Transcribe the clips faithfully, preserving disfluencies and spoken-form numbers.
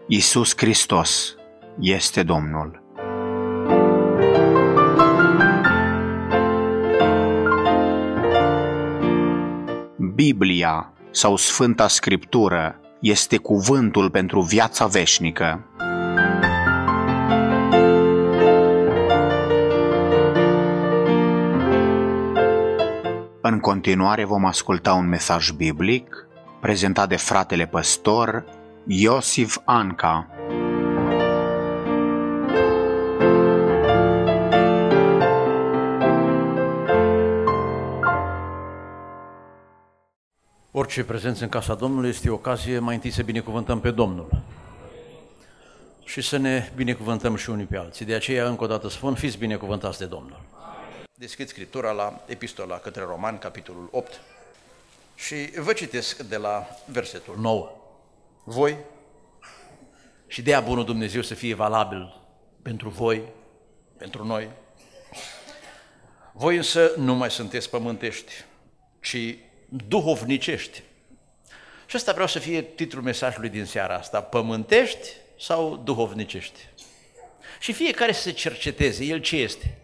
Iisus Hristos este Domnul. Biblia sau Sfânta Scriptură este cuvântul pentru viața veșnică. În continuare vom asculta un mesaj biblic prezentat de fratele păstor Iosif Anca. Orice prezență în casa Domnului este o ocazie mai întâi să binecuvântăm pe Domnul și să ne binecuvântăm și unii pe alții. De aceea, încă o dată spun, fiți binecuvântați de Domnul. Deschid Scriptura la Epistola către Romani, capitolul opt, și vă citesc de la versetul nouă. Voi, și dea bunul Dumnezeu să fie valabil pentru voi, pentru noi, voi însă nu mai sunteți pământești, ci duhovnicești. Și ăsta vreau să fie titlul mesajului din seara asta, pământești sau duhovnicești. Și fiecare să se cerceteze, el ce este?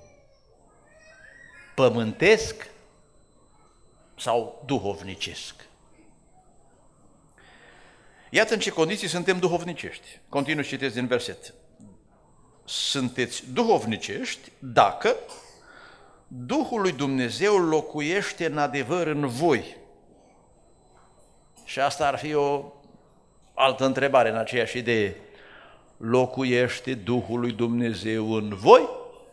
Pământesc sau duhovnicesc? Iată în ce condiții suntem duhovnicești. Continui să citesc din verset. Sunteți duhovnicești dacă Duhul lui Dumnezeu locuiește în adevăr în voi. Și asta ar fi o altă întrebare în aceeași idee. Locuiește Duhul lui Dumnezeu în voi?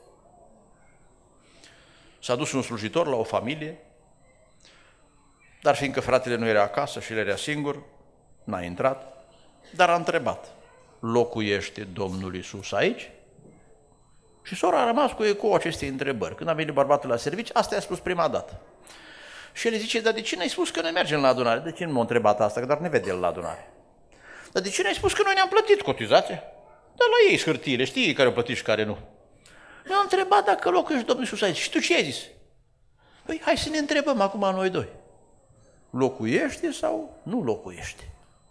S-a dus un slujitor la o familie, dar fiindcă fratele nu era acasă și el era singur, n-a intrat, dar a întrebat, locuiește Domnul Iisus aici? Și sora a rămas cu ecou acestei întrebări. Când a venit bărbatul la servici, asta i-a spus prima dată. Și el îi zice, dar de ce n-ai spus că noi mergem la adunare? De ce nu m-a întrebat asta, că doar ne vede el la adunare? Dar de ce n-ai spus că noi ne-am plătit cotizația? Dar la ei hârtiile, știi care au plătit și care nu. Mi-a întrebat dacă locuiești Domnul Iisus aici. Și tu ce ai zis? Păi hai să ne întrebăm acum noi doi. Locuiește sau nu locuiește?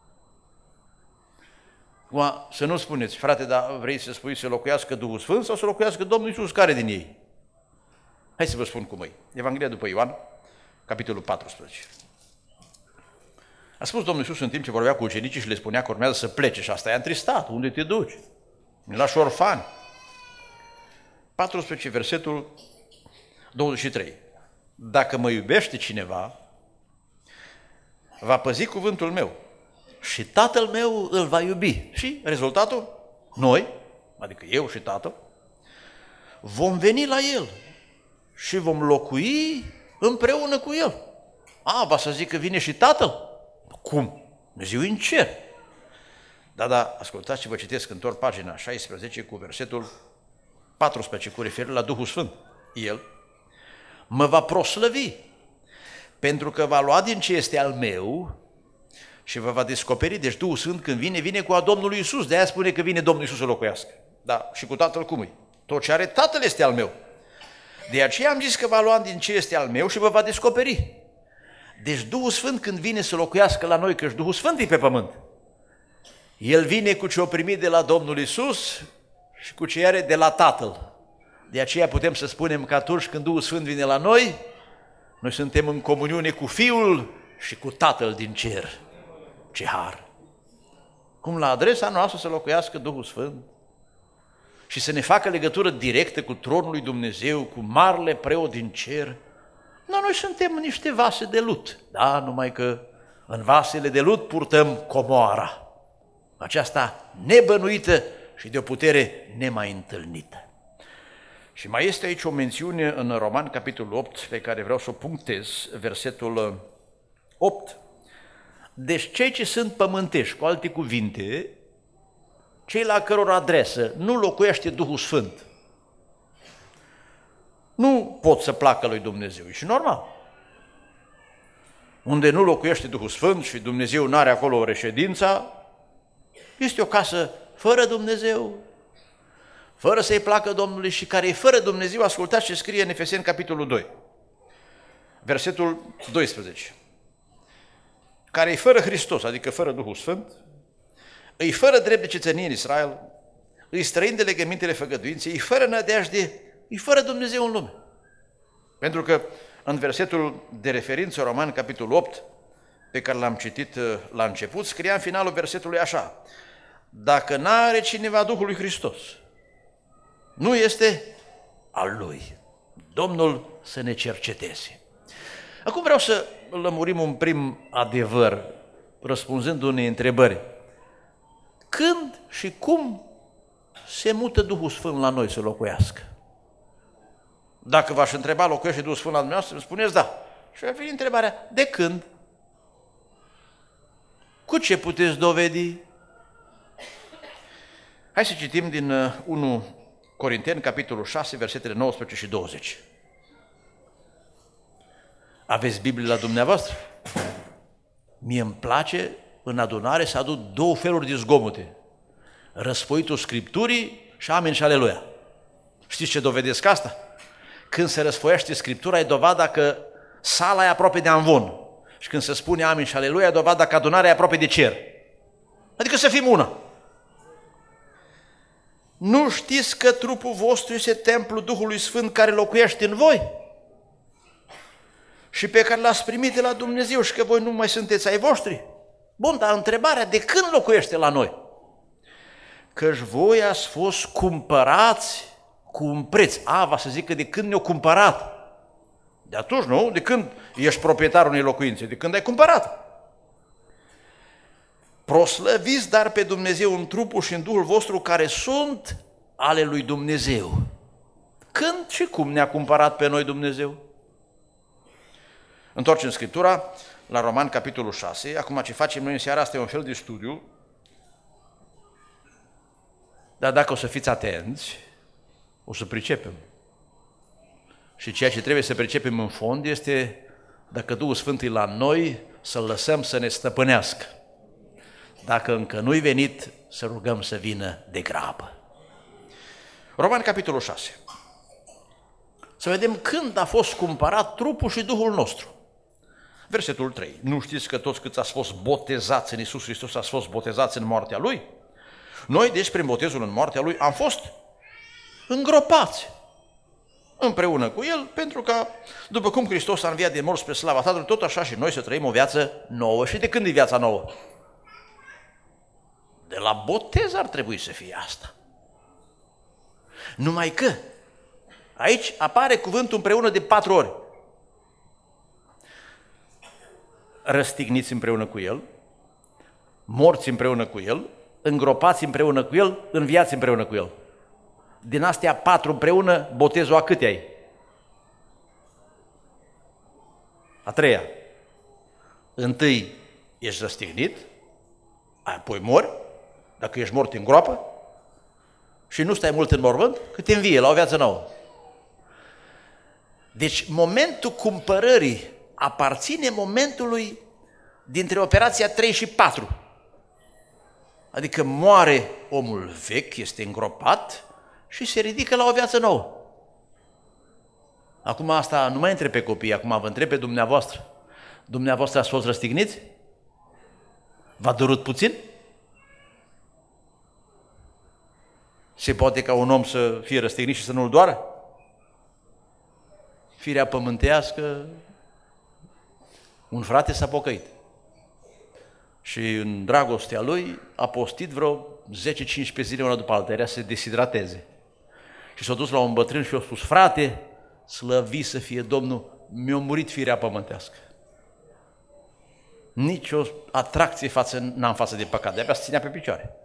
Acum, să nu spuneți, frate, dar vrei să spui să locuiască Duhul Sfânt sau să locuiască Domnul Iisus? Care din ei? Hai să vă spun cum e. Evanghelia după Ioan, capitolul paisprezece. A spus Domnul Iisus în timp ce vorbea cu ucenicii și le spunea că urmează să plece și asta i-a întristat. Unde te duci? Ne lași orfani. paisprezece, versetul douăzeci și trei. Dacă mă iubește cineva, va păzi cuvântul meu și Tatăl meu îl va iubi. Și rezultatul? Noi, adică eu și Tatăl, vom veni la el și vom locui împreună cu el. A, va să zic că vine și Tatăl? Cum? Dumnezeu în cer. Da, da, ascultați ce vă citesc, întorc pagina șaisprezece cu versetul paisprezece, cu referire la Duhul Sfânt. El mă va proslăvi, pentru că va lua din ce este al meu și vă va descoperi. Deci Duhul Sfânt când vine, vine cu a Domnului Iisus. De aia spune că vine Domnul Iisus să locuiască. Da, și cu Tatăl cum e? Tot ce are Tatăl este al meu. De aceea am zis că va lua din ce este al meu și vă va descoperi. Deci Duhul Sfânt când vine să locuiască la noi, că Duhul Sfânt e pe pământ, El vine cu ce o primit de la Domnul Iisus și cu ce are de la Tatăl. De aceea putem să spunem că atunci când Duhul Sfânt vine la noi, noi suntem în comuniune cu Fiul și cu Tatăl din cer. Ce har! Cum la adresa noastră să locuiască Duhul Sfânt și să ne facă legătură directă cu tronul lui Dumnezeu, cu marele preot din cer. Dar noi suntem niște vase de lut, da? Numai că în vasele de lut purtăm comoara, aceasta nebănuită și de o putere nemai întâlnită. Și mai este aici o mențiune în Romani, capitolul opt, pe care vreau să o punctez, versetul opt. Deci cei ce sunt pământești, cu alte cuvinte, cei la căror adresă nu locuiește Duhul Sfânt, nu pot să placă lui Dumnezeu. E și normal. Unde nu locuiește Duhul Sfânt și Dumnezeu nu are acolo reședința, este o casă fără Dumnezeu, fără să-i placă Domnului și care e fără Dumnezeu. Ascultați ce scrie în Efeseni, capitolul doi, versetul doisprezece. Care e fără Hristos, adică fără Duhul Sfânt, îi fără drept de cetățenie în Israel, îi străin de legămintele făgăduinței, îi fără nădejde, îi fără Dumnezeu în lume. Pentru că în versetul de referință, Roman, capitolul opt, pe care l-am citit la început, scria în finalul versetului așa: dacă n-are cineva Duhul lui Hristos, nu este al lui. Domnul să ne cerceteze. Acum vreau să lămurim un prim adevăr, răspunzând unei întrebări. Când și cum se mută Duhul Sfânt la noi să locuiască? Dacă v-aș întreba, locuiește Duhul Sfânt la dumneavoastră, îmi spuneți da. Și ar fi întrebarea, de când? Cu ce puteți dovedi? Hai să citim din unu Corinteni, capitolul șase, versetele nouăsprezece și douăzeci. Aveți Biblie la dumneavoastră? Mie îmi place în adunare să aduc două feluri de zgomote. Răsfoitul Scripturii și amin și aleluia. Știți ce dovedesc asta? Când se răsfoiește Scriptura, e dovada că sala e aproape de amvon. Și când se spune amin și aleluia, e dovada că adunarea e aproape de cer. Adică să fim una. Nu știți că trupul vostru este templul Duhului Sfânt care locuiește în voi? Și pe care l-ați primit de la Dumnezeu și că voi nu mai sunteți ai voștri? Bun, dar întrebarea, de când locuiește la noi? Căci voi ați fost cumpărați cu un preț. A, va să zic că de când ne-o cumpărat. De atunci, nu? De când ești proprietarul unei locuințe? De când ai cumpărat? Proslăviți dar pe Dumnezeu în trupul și în Duhul vostru care sunt ale lui Dumnezeu. Când și cum ne-a cumpărat pe noi Dumnezeu? Întoarcem Scriptura la Roman, capitolul șase. Acum ce facem noi în seara asta e un fel de studiu. Dar dacă o să fiți atenți, o să pricepem. Și ceea ce trebuie să pricepem în fond este, dacă Duhul Sfânt e la noi, să-L lăsăm să ne stăpânească. Dacă încă nu-i venit, să rugăm să vină de grabă. Roman, capitolul șase. Să vedem când a fost cumpărat trupul și Duhul nostru. Versetul trei. Nu știți că toți câți ați fost botezați în Iisus Hristos ați fost botezați în moartea Lui? Noi, deci, prin botezul în moartea Lui, am fost îngropați împreună cu El, pentru că, după cum Hristos a înviat de morți spre slava Tatălui, tot așa și noi să trăim o viață nouă. Și de când e viața nouă? De la botez ar trebui să fie asta. Numai că aici apare cuvântul împreună de patru ori. Răstigniți împreună cu El, morți împreună cu El, îngropați împreună cu El, înviați împreună cu El. Din astea patru împreună, botezul a câte ai? A treia. Întâi ești răstignit, apoi mori, dacă ești mort în groapă, și nu stai mult în mormânt, că te învie la o viață nouă. Deci momentul cumpărării aparține momentului dintre operația trei și patru. Adică moare omul vechi, este îngropat și se ridică la o viață nouă. Acum asta nu mai întreb pe copii, acum vă întreb pe dumneavoastră. Dumneavoastră ați fost răstigniți? V-a durut puțin? Se poate ca un om să fie răstignit și să nu-l doară? Firea pământească, un frate s-a pocăit și în dragostea lui a postit vreo zece cincisprezece zile una după alta, era să se deshidrateze. Și s-a dus la un bătrân și a spus: frate, slăvit să fie Domnul, mi-a murit firea pământească. Nici o atracție față, n-am față de păcat, de-abia se ținea pe picioare.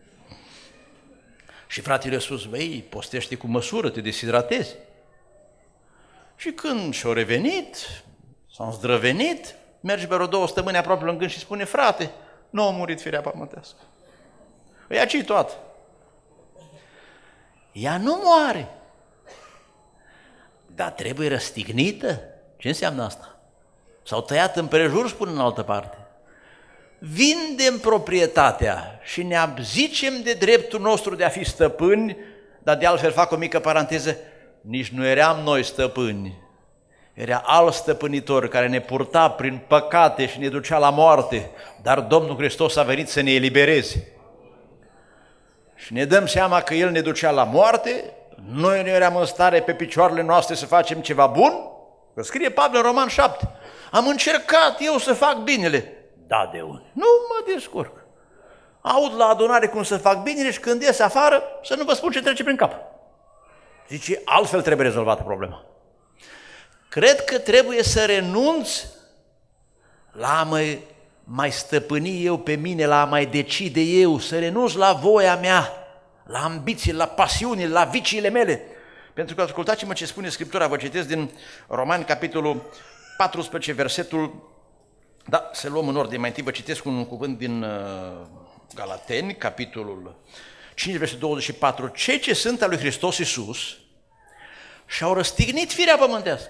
Și fratele a spus: băi, postește cu măsură, te deshidratezi. Și când și-a revenit, s-a îndrăvenit, merge pe vreo două săptămâni aproape lângă și spune: frate, nu a murit firea pământească. Păi aici-i toată. Ea nu moare, dar trebuie răstignită. Ce înseamnă asta? S-au tăiat împrejur, spune în altă parte. Vindem proprietatea și ne abzicem de dreptul nostru de a fi stăpâni, dar de altfel fac o mică paranteză, nici nu eram noi stăpâni, era alt stăpânitor care ne purta prin păcate și ne ducea la moarte, dar Domnul Hristos a venit să ne elibereze. și ne dăm seama că El ne ducea la moarte, noi nu eram în stare pe picioarele noastre să facem ceva bun, că scrie Pavel în Roman șapte, am încercat eu să fac binele. Da, de unde? Nu mă descurc. Aud la adunare cum să fac binele și când ies afară să nu vă spun ce trece prin cap. Zice, altfel trebuie rezolvată problema. Cred că trebuie să renunț la a mai, mai stăpâni eu pe mine, la a mai decide eu, să renunț la voia mea, la ambiții, la pasiuni, la viciile mele. Pentru că ascultați-mă ce spune Scriptura, vă citesc din Romani, capitolul paisprezece, versetul, da, să luăm în ordine, mai întâi vă citesc un cuvânt din uh, Galateni, capitolul cinci, versetul douăzeci și patru, cei ce sunt al lui Hristos Iisus și-au răstignit firea pământească.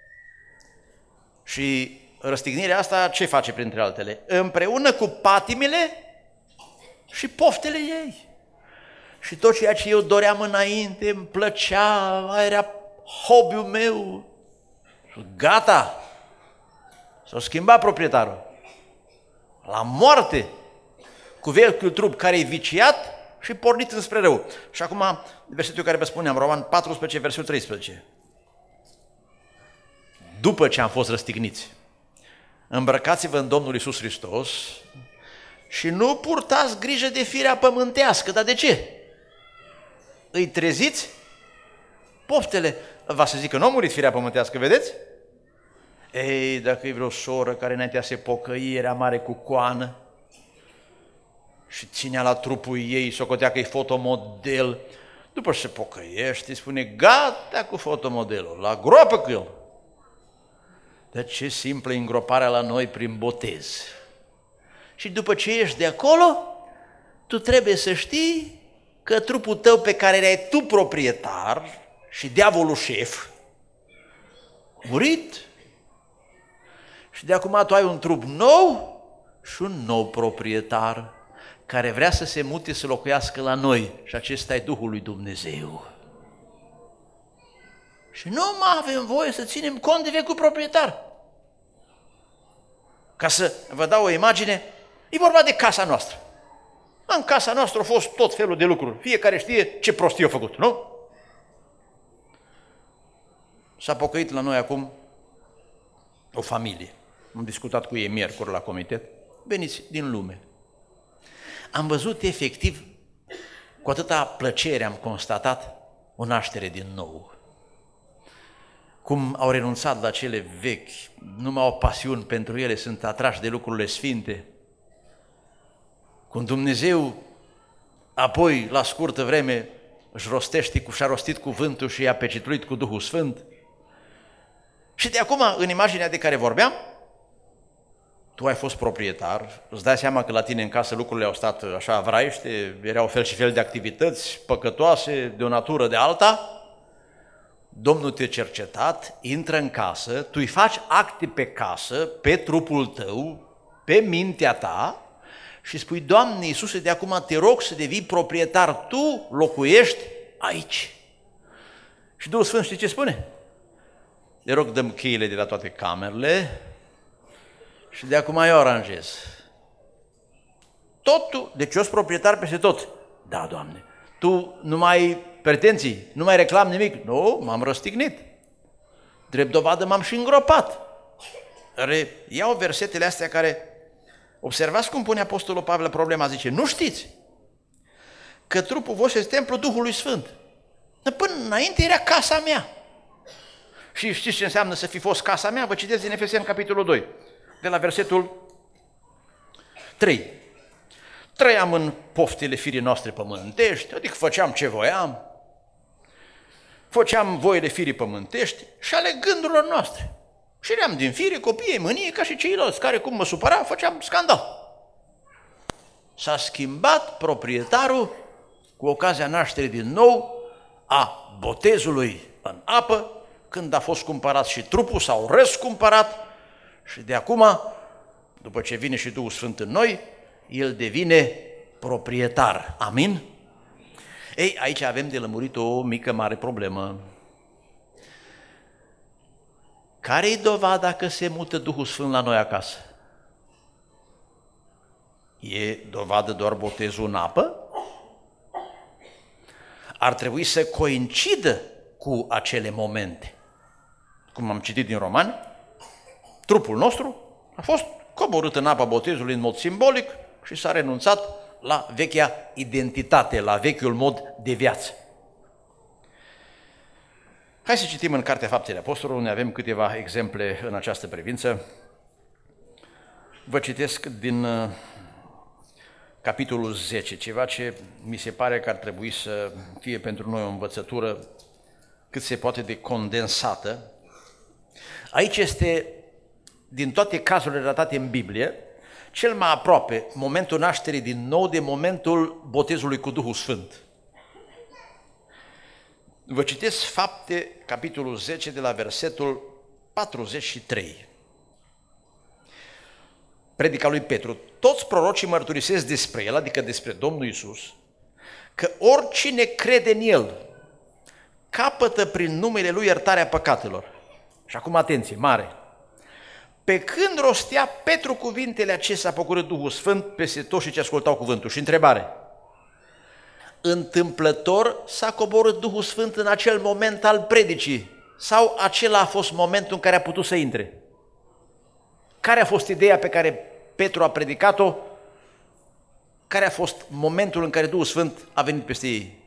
Și răstignirea asta ce face printre altele? Împreună cu patimile și poftele ei. Și tot ceea ce eu doream înainte, îmi plăcea, aia era hobby-ul meu. Gata! S-a schimbat proprietarul. La moarte, cu vechiul trup care e viciat și pornit înspre rău. Și acum, versetul care vă spuneam, Roman paisprezece, versetul treisprezece. După ce am fost răstigniți, îmbrăcați-vă în Domnul Iisus Hristos și nu purtați grijă de firea pământească. Dar de ce? Îi treziți poftele. Va să zic că nu a murit firea pământească, vedeți? Ei, dacă e vreo soră care înaintea se pocăi, era mare cu coană și ținea la trupul ei, socotea că e fotomodel, după ce se pocăiește, spune, gata cu fotomodelul, la groapă cu el. Dar ce simplă îngroparea la noi prin botez. Și după ce ești de acolo, tu trebuie să știi că trupul tău pe care erai tu proprietar și diavolul șef, murit. Și de acum tu ai un trup nou și un nou proprietar care vrea să se mute să locuiască la noi și acesta e Duhul lui Dumnezeu. Și nu mai avem voie să ținem cont de vechiul proprietar. Ca să vă dau o imagine, e vorba de casa noastră. În casa noastră au fost tot felul de lucruri. Fiecare știe ce prostie a făcut, nu? S-a pocăit la noi acum o familie. Am discutat cu ei miercuri la comitet. Veniți din lume. Am văzut efectiv, cu atâta plăcere am constatat o naștere din nou. Cum au renunțat la cele vechi, nu mai au pasiuni pentru ele, sunt atrași de lucrurile sfinte. Cum Dumnezeu apoi, la scurtă vreme, își rostește, și-a rostit cuvântul și i-a pecetluit cu Duhul Sfânt. Și de acum, în imaginea de care vorbeam, tu ai fost proprietar, îți dai seama că la tine în casă lucrurile au stat așa vraiește, erau fel și fel de activități păcătoase, de o natură de alta. Domnul te-a cercetat, intră în casă, tu îi faci acte pe casă, pe trupul tău, pe mintea ta și spui, Doamne Iisuse, de acum te rog să devii proprietar, tu locuiești aici. Și Duhul Sfânt știi ce spune? Te rog, dăm cheile de la toate camerele și de acum eu aranjez. Totul, deci eu sunt proprietar peste tot. Da, Doamne, tu nu mai ai pretenții, nu mai reclam nimic. Nu, m-am răstignit. Drept dovadă m-am și îngropat. Re, iau versetele astea care, observați cum pune Apostolul Pavel problema, zice, nu știți că trupul vostru este templul Duhului Sfânt. Până înainte era casa mea. Și știți ce înseamnă să fi fost casa mea? Vă citesc din Efeseni, capitolul doi, de la versetul trei. Trăiam în poftele firii noastre pământești, adică făceam ce voiam, făceam voile firii pământești și ale gândurilor noastre. Și eram din fire, copiii, mânie, ca și ceilalți, care cum mă supăra, făceam scandal. S-a schimbat proprietarul cu ocazia nașterii din nou a botezului în apă, când a fost cumpărat și trupul, s-au răscumpărat și de acum, după ce vine și Duhul Sfânt în noi, el devine proprietar. Amin? Ei, aici avem de lămurit o mică mare problemă. Care-i dovada că se mută Duhul Sfânt la noi acasă? E dovadă doar botezul în apă? ar trebui să coincidă cu acele momente. Cum am citit din Romani, trupul nostru a fost coborât în apa botezului în mod simbolic și s-a renunțat la vechea identitate, la vechiul mod de viață. Hai să citim în Cartea Faptele Apostolilor, unde avem câteva exemple în această privință. Vă citesc din uh, capitolul zece, ceva ce mi se pare că ar trebui să fie pentru noi o învățătură cât se poate de condensată. Aici este, din toate cazurile relatate în Biblie, cel mai aproape momentul nașterii din nou de momentul botezului cu Duhul Sfânt. Vă citesc Fapte, capitolul zece, de la versetul patruzeci și trei. Predica lui Petru. Toți prorocii mărturisesc despre el, adică despre Domnul Iisus, că oricine crede în el capătă prin numele lui iertarea păcatelor. Și acum atenție, mare. Pe când rostea Petru cuvintele acestea, a pocurât Duhul Sfânt peste toți cei ce ascultau cuvântul. Și întrebare. Întâmplător s-a coborât Duhul Sfânt în acel moment al predicii sau acela a fost momentul în care a putut să intre? Care a fost ideea pe care Petru a predicat-o? Care a fost momentul în care Duhul Sfânt a venit peste ei?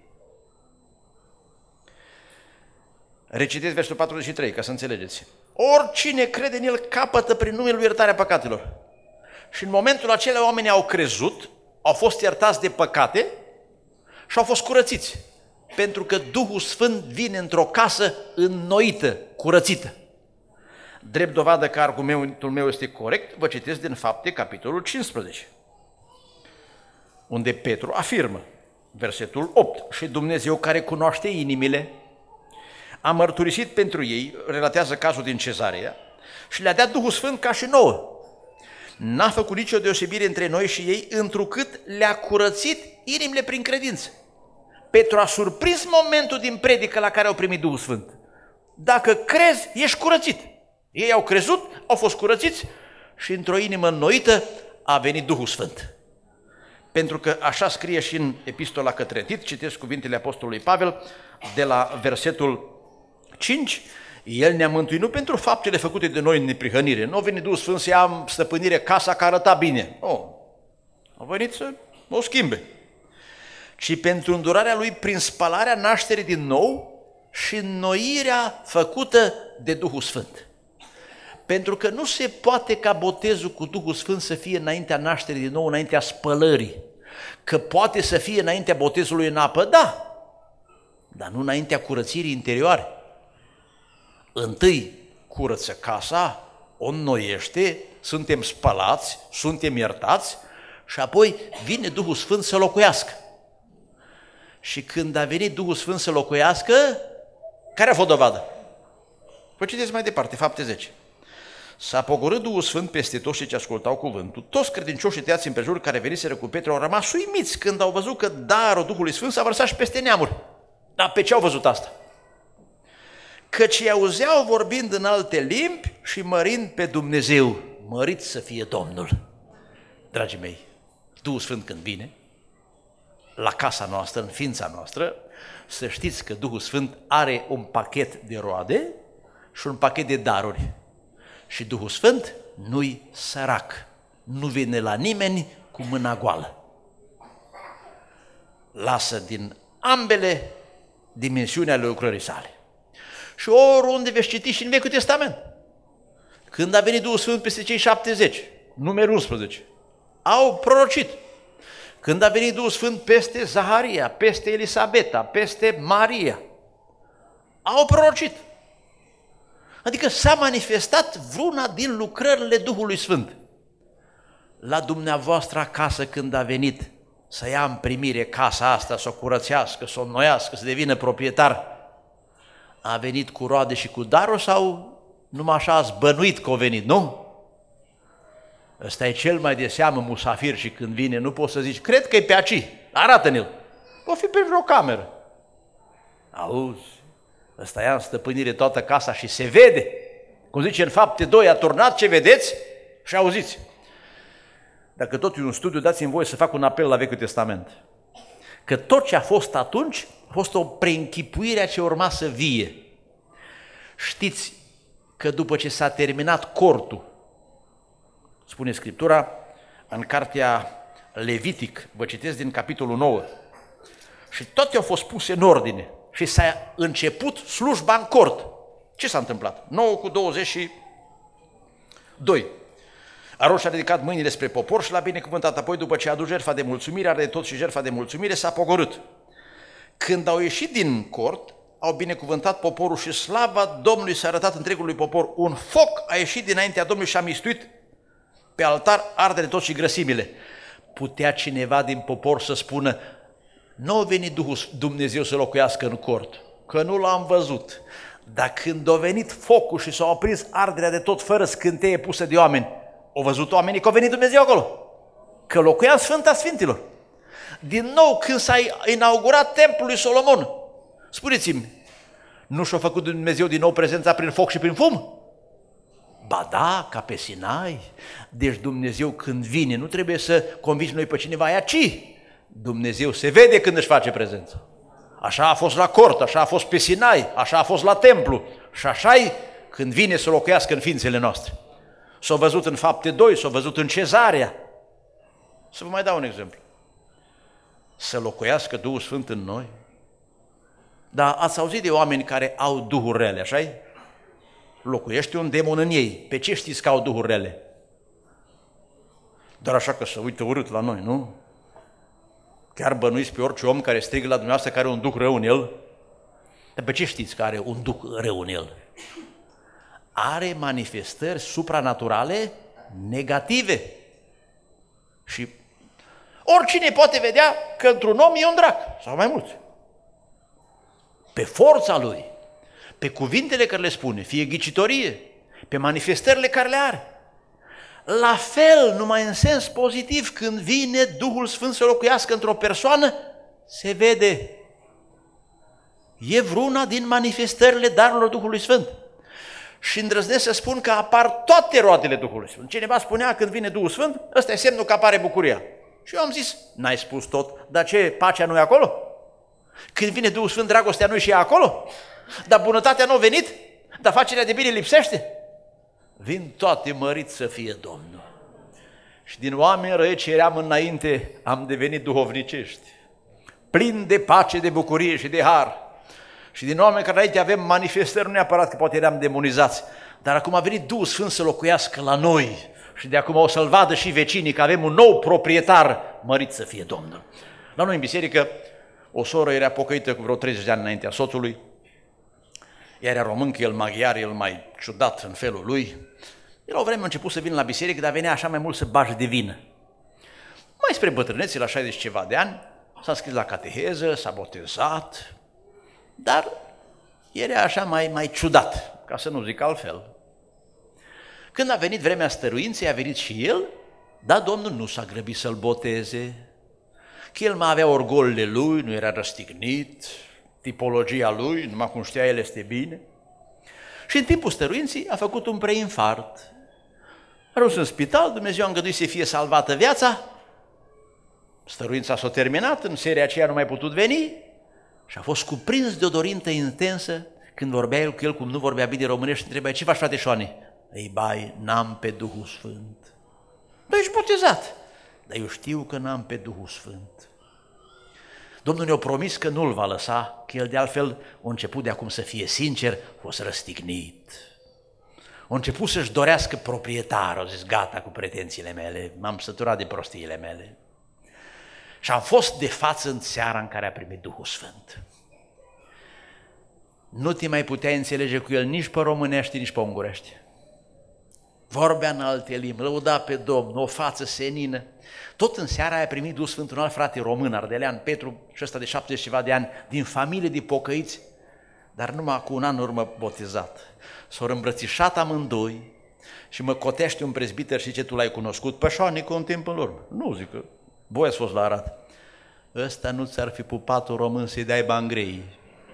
Recitesc versetul patruzeci și trei, ca să înțelegeți. Oricine crede în el capătă prin numele lui iertarea păcatelor. Și în momentul acela oamenii au crezut, au fost iertați de păcate și au fost curățiți. Pentru că Duhul Sfânt vine într-o casă înnoită, curățită. Drept dovadă că argumentul meu este corect, vă citesc din Fapte, capitolul cincisprezece, unde Petru afirmă, versetul opt, și Dumnezeu care cunoaște inimile, a mărturisit pentru ei, relatează cazul din Cezarea, și le-a dat Duhul Sfânt ca și nouă. N-a făcut nicio deosebire între noi și ei, întrucât le-a curățit inimile prin credință. Petru a surprins momentul din predică la care au primit Duhul Sfânt. Dacă crezi, ești curățit. Ei au crezut, au fost curățiți și într-o inimă înnoită a venit Duhul Sfânt. Pentru că așa scrie și în Epistola către Tit, citesc cuvintele Apostolului Pavel, de la versetul cinci, El ne-a mântuit nu pentru faptele făcute de noi în neprihănire. Nu a venit Duhul Sfânt să ia stăpânire casa că arăta bine. Nu, a venit să o schimbe. Ci pentru îndurarea Lui prin spălarea nașterii din nou și înnoirea făcută de Duhul Sfânt. Pentru că nu se poate ca botezul cu Duhul Sfânt să fie înaintea nașterii din nou, înaintea spălării. Că poate să fie înaintea botezului în apă, da, dar nu înaintea curățirii interioare. Întâi curăță casa, o înnoiește, suntem spălați, suntem iertați și apoi vine Duhul Sfânt să locuiască. Și când a venit Duhul Sfânt să locuiască, care a fost dovada? Vă citeți mai departe, Fapte zece. S-a pogorât Duhul Sfânt peste toți cei ce ascultau cuvântul. Toți credincioșii tăiați împrejur care veniseră cu Petru au rămas uimiți când au văzut că darul Duhului Sfânt s-a vărsat și peste neamuri. Dar pe ce au văzut asta? Căci îi auzeau vorbind în alte limbi și mărind pe Dumnezeu. Mărit să fie Domnul. Dragii mei, Duhul Sfânt când vine la casa noastră, în ființa noastră, să știți că Duhul Sfânt are un pachet de roade și un pachet de daruri. Și Duhul Sfânt nu-i sărac, nu vine la nimeni cu mâna goală. Lasă din ambele dimensiuni ale lucrării sale. Și oriunde veți citi și în Vechiul Testament, când a venit Duhul Sfânt peste cei șaptezeci, numărul unsprezece, au prorocit. Când a venit Duhul Sfânt peste Zaharia, peste Elisabeta, peste Maria, au prorocit. Adică s-a manifestat vreuna din lucrările Duhului Sfânt. La dumneavoastră acasă când a venit să ia în primire casa asta, să o curățească, să o înnoiască, să devină proprietar, a venit cu roade și cu daruri sau numai așa ați bănuit că a venit, nu? Ăsta e cel mai de seamă musafir și când vine nu poți să zici, cred că e pe aici, arată-ne-l. O fi pentru o cameră. Auzi, ăsta ia în stăpânire toată casa și se vede. Cum zice în Fapte doi, a turnat ce vedeți și auziți. Dacă tot e un studiu, dați-mi voie să fac un apel la Vechiul Testament. că tot ce a fost atunci a fost o preînchipuire a ce urma să vie. Știți că după ce s-a terminat cortul, spune Scriptura, în cartea Levitic, vă citesc din capitolul nouă, și toate au fost puse în ordine și s-a început slujba în cort. Ce s-a întâmplat? nouă cu douăzeci și doi. Aron și-a ridicat mâinile spre popor și l-a binecuvântat. Apoi, după ce a adus jertfa de mulțumire, are tot și jertfa de mulțumire, s-a pogorât. Când au ieșit din cort, au binecuvântat poporul și slava Domnului s-a arătat întregului popor. Un foc a ieșit dinaintea Domnului și a mistuit pe altar ardere tot și grăsimile. Putea cineva din popor să spună: nu a venit Duhul Dumnezeu să locuiască în cort, că nu l-am văzut. Dar când a venit focul și s-a aprins arderea de tot fără scânteie pusă de oameni, au văzut oamenii că a venit Dumnezeu acolo, că locuia în Sfânta Sfintilor. Din nou, când s-a inaugurat templul lui Solomon, spuneți-mi, nu și-a făcut Dumnezeu din nou prezența prin foc și prin fum? Ba da, ca pe Sinai. Deci Dumnezeu când vine, nu trebuie să convingi noi pe cineva aici. Dumnezeu se vede când își face prezență. Așa a fost la cort, așa a fost pe Sinai, așa a fost la templu și așa-i când vine să locuiască în ființele noastre. S-a văzut în Fapte doi, s-a văzut în Cezarea. Să vă mai dau un exemplu. Să locuiască Duhul Sfânt în noi. Dar ați auzit de oameni care au duhuri rele, așa-i? Locuiește un demon în ei. Pe ce știți că au duhuri rele? Dar așa că se uită urât la noi, nu? Chiar bănuiți pe orice om care strigă la dumneavoastră că are un duh rău în el? Dar pe ce știți că are un duh rău în el? Are manifestări supranaturale negative. Și oricine poate vedea că într-un om e un drac, sau mai mulți. Pe forța lui, pe cuvintele care le spune, fie ghicitorie, pe manifestările care le are. La fel, numai în sens pozitiv, când vine Duhul Sfânt să locuiască într-o persoană, se vede. E vreuna din manifestările darurilor Duhului Sfânt. Și îndrăznesc să spun că apar toate roadele Duhului Sfânt. Cineva spunea când vine Duhul Sfânt, ăsta e semnul că apare bucuria. Și eu am zis, n-ai spus tot, dar ce, pacea nu e acolo? Când vine Duhul Sfânt, dragostea nu e și ea acolo? Dar bunătatea nu a venit? Dar facerea de bine lipsește? Vin toate, mărit să fie Domnul. Și din oameni răi ce eram înainte, am devenit duhovnicești, plini de pace, de bucurie și de har. Și din oameni care înainte avem manifestări, nu neapărat că poate eram demonizați, dar acum a venit Duhul Sfânt să locuiască la noi și de acum o să-l vadă și vecinii că avem un nou proprietar, mărit să fie Domnul. La noi în biserică, o soră era pocăită cu vreo treizeci de ani înaintea soțului, ea era român, că el maghiar, el mai ciudat în felul lui. El o vreme a început să vină la biserică, dar venea așa mai mult să bage de vină. Mai spre bătrânețe, la șaizeci ceva de ani, s-a scris la cateheză, s-a botezat, dar era așa mai, mai ciudat, ca să nu zic altfel. Când a venit vremea stăruinței, a venit și el, dar Domnul nu s-a grăbit să-l boteze, că el mai avea orgolile lui, nu era răstignit, tipologia lui, numai cum știa el este bine. Și în timpul stăruinții a făcut un preinfart. A ajuns în spital, Dumnezeu a îngăduit să fie salvată viața, stăruința s-a terminat, în seria aceea nu mai putut veni și a fost cuprins de o dorință intensă când vorbea el cu el, cum nu vorbea bine românești, și întrebea: ce faci, frate Șoane? Ei, bai, n-am pe Duhul Sfânt. Dar ești botezat. Dar eu știu că n-am pe Duhul Sfânt. Domnul ne-a promis că nu-l va lăsa, că el de altfel a început de acum să fie sincer, a fost răstignit. A început să-și dorească proprietar, a zis: gata cu pretențiile mele, m-am săturat de prostiile mele. Și am fost de față în seara în care a primit Duhul Sfânt. Nu te mai puteai înțelege cu el nici pe românești, nici pe ungurești. Vorbea în alte limbi, lăuda pe Domnul, o față senină. Tot în seara aia a primit Duhul Sfânt un alt frate român, ardelean, Petru, și ăsta de șaptezeci ceva de ani, din familie de pocăiți, dar numai cu un an în urmă botezat. S-au îmbrățișat amândoi și mă cotește un prezbiter și ce tu l-ai cunoscut pe Șoanicu un timp în urmă. Nu, zic că voi ați fost la Arad. Ăsta nu ți-ar fi pupat un român să-i dai bani grei.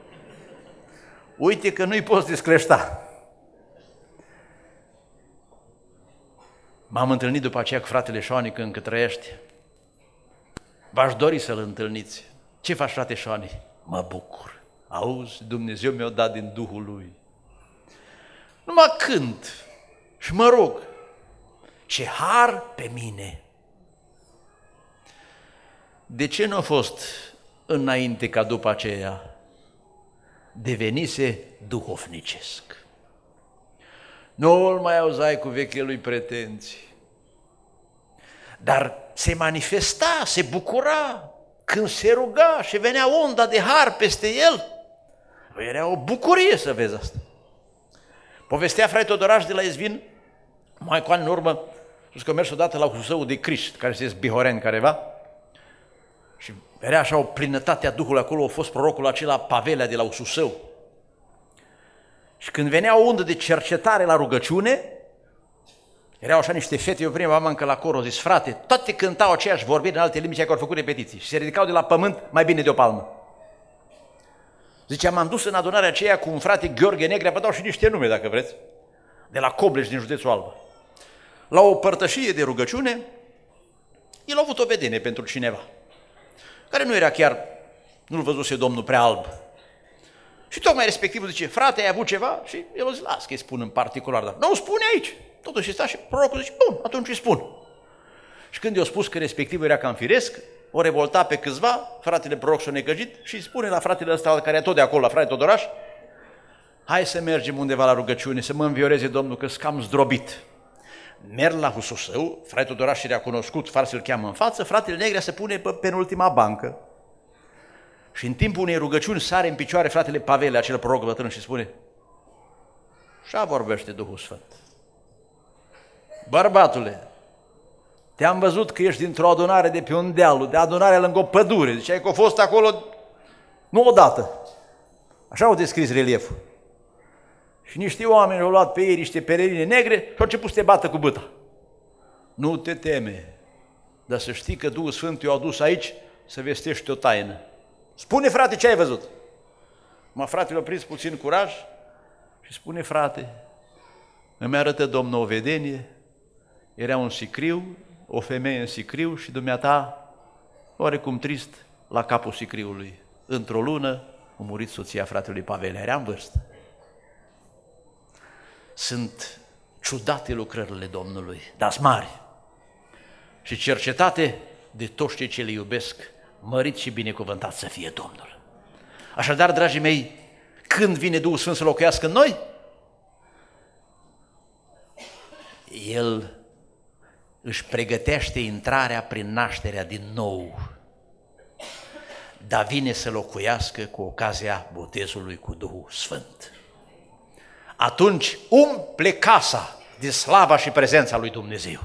Uite că nu-i poți descreșta. M-am întâlnit după aceea cu fratele Șoanică, încă trăiește. V-aș dori să-l întâlniți. Ce faci, frate Șoani? Mă bucur. Auzi, Dumnezeu mi-a dat din Duhul Lui. Nu mă cânt și mă rog. Ce har pe mine! De ce nu a fost înainte ca după aceea? Devenise duhovnicesc. Nu-l mai auzai cu vechile lui pretenții. Dar se manifesta, se bucura când se ruga și venea onda de har peste el. Era o bucurie să vezi asta. Povestea frate Todoraș de la Ezvin, mai cu ani în urmă, spus că mers odată la Husău de Criști, care se Bihoreni careva, și era așa o plinătate a Duhului acolo, a fost prorocul acela Pavelea de la Ususău. Și când venea o undă de cercetare la rugăciune, erau așa niște fete, eu prima am încă la cor, au zis, frate, toate cântau aceeași vorbire în alte limbi, care au făcut repetiții și se ridicau de la pământ mai bine de o palmă. Zicea, m-am dus în adunarea aceea cu un frate Gheorghe Negre, vă dau și niște nume dacă vreți, de la Cobleș din județul Alba. La o părtășie de rugăciune, el a avut o vedenie pentru cineva, care nu era chiar, nu-l văzuse Domnul prea alb. Și tocmai respectivul zice, frate, ai avut ceva? Și el a zis, las că îi spun în particular, dar nu spune aici. Totuși sta și prorocul zice, bun, atunci îi spun. Și când i-a spus că respectivul era cam firesc, o revolta pe câțiva, fratele proroc s-a necăjit și îi spune la fratele ăsta, care e tot de acolo, la frate Todoraș, hai să mergem undeva la rugăciune, să mă învioreze Domnul, că-s cam zdrobit. Merg la Hususău, frate Todoraș era cunoscut, far să-l cheamă în față, fratele Negrea se pune pe penultima bancă. Și în timpul unei rugăciuni sare în picioare fratele Pavele, acel proroc bătrân, și spune, așa vorbește Duhul Sfânt. Bărbatule, te-am văzut că ești dintr-o adunare de pe un deal, de adunare lângă o pădure, ziceai că a fost acolo nu odată. Așa au descris relieful. Și niște oameni au luat pe ei niște pelerine negre și au început să te bată cu bâta. Nu te teme, dar să știi că Duhul Sfânt te-a adus aici să vestești o taină. Spune, frate, ce ai văzut? Mă, fratele a prins puțin curaj și spune, frate, îmi arătă Domnul o vedenie, era un sicriu, o femeie în sicriu și dumneata, oarecum trist, la capul sicriului. Într-o lună a murit soția fratelui Pavele, era în vârstă. Sunt ciudate lucrările Domnului, dar mari și cercetate de toți cei ce le iubesc, mărit și binecuvântat să fie Domnul. Așadar, dragii mei, când vine Duhul Sfânt să locuiască în noi? El își pregătește intrarea prin nașterea din nou, dar vine să locuiască cu ocazia botezului cu Duhul Sfânt. Atunci umple casa de slava și prezența lui Dumnezeu.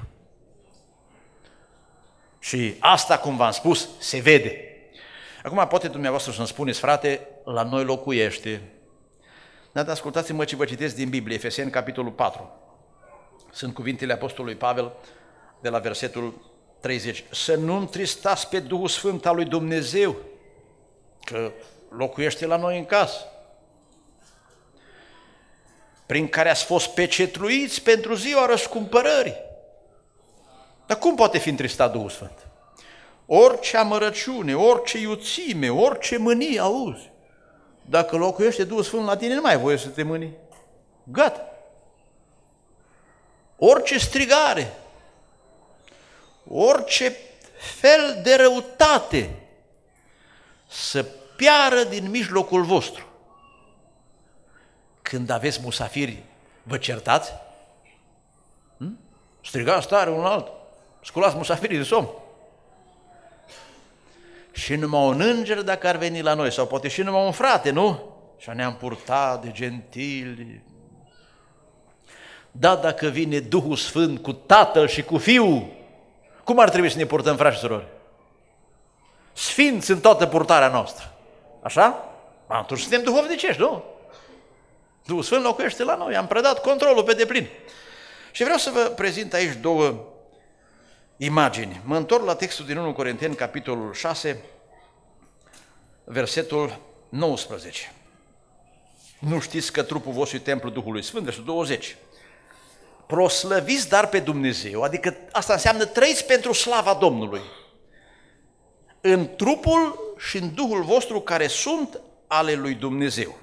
Și asta, cum v-am spus, se vede. Acum poate dumneavoastră să-mi spuneți, frate, la noi locuiește. Dar ascultați-mă ce vă citesc din Biblie, Efeseni, capitolul patru. Sunt cuvintele Apostolului Pavel de la versetul treizeci. Să nu întristați pe Duhul Sfânt al lui Dumnezeu, că locuiește la noi în casă, prin care ați fost pecetluiți pentru ziua răscumpărării. Dar cum poate fi întristat Duhul Sfânt? Orice amărăciune, orice iuțime, orice mânie, auzi, dacă locuiește Duhul Sfânt la tine, nu mai ai voie să te mâni. Gata. Orice strigare, orice fel de răutate să piară din mijlocul vostru. Când aveți musafiri, vă certați? Hm? Strigați tare unul altul, sculați musafirii de somn. Și numai un înger dacă ar veni la noi, sau poate și numai un frate, nu? Și ne-am purtat de gentili. Da, dacă vine Duhul Sfânt cu Tatăl și cu Fiul, cum ar trebui să ne purtăm, frați și surori? Sfinți în toată purtarea noastră. Așa? Atunci suntem duhovnicești, nu? Duhul Sfânt locuiește la noi, am predat controlul pe deplin. Și vreau să vă prezint aici două imagini. Mă întorc la textul din întâi Corinteni, capitolul șase, versetul nouăsprezece. Nu știți că trupul vostru e templul Duhului Sfânt? Versetul douăzeci. Proslăviți dar pe Dumnezeu, adică asta înseamnă trăiți pentru slava Domnului, în trupul și în Duhul vostru care sunt ale lui Dumnezeu.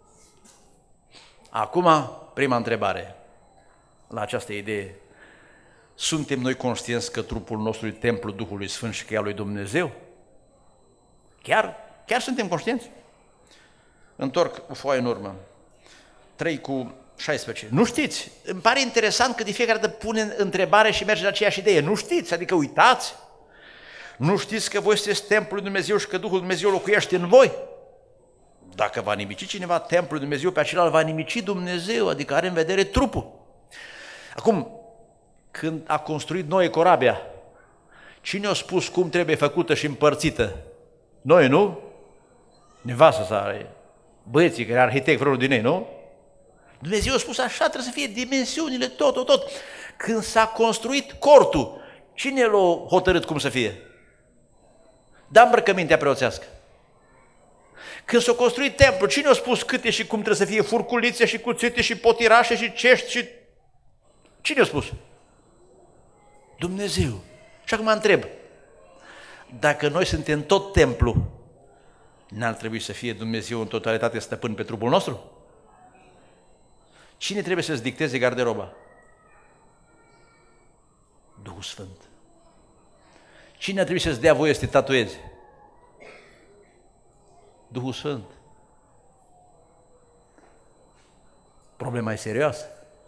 Acum, prima întrebare la această idee. Suntem noi conștienți că trupul nostru e templul Duhului Sfânt și că e al lui Dumnezeu? Chiar, chiar suntem conștienți? Întorc o foaie în urmă. trei cu șaisprezece. Nu știți? Îmi pare interesant că de fiecare dată pune întrebare și merge la aceeași idee. Nu știți? Adică uitați? Nu știți că voi sunteți templul lui Dumnezeu și că Duhul Dumnezeu locuiește în voi? Dacă va nimici cineva templul lui Dumnezeu, pe acela va nimici Dumnezeu, adică are în vedere trupul. Acum, când a construit Noe corabia, cine a spus cum trebuie făcută și împărțită? Noi, nu? Nevastă sa, băieții care arhitect vreunul din ei, nu? Dumnezeu a spus așa, trebuie să fie dimensiunile, tot, tot, tot. Când s-a construit cortul, cine l-a hotărât cum să fie? Da îmbrăcămintea preoțească. Când s-a construit templul, cine a spus câte și cum trebuie să fie furculițe și cuțite și potirașe și cești și... Cine a spus? Dumnezeu. Și acum întreb, dacă noi suntem tot templu, n-ar trebui să fie Dumnezeu în totalitate stăpân pe trupul nostru? Cine trebuie să-ți dicteze garderoba? Duhul Sfânt. Cine ar trebui să-ți dea voie să te tatuezi? Duhul Sfânt. Problema e serioasă.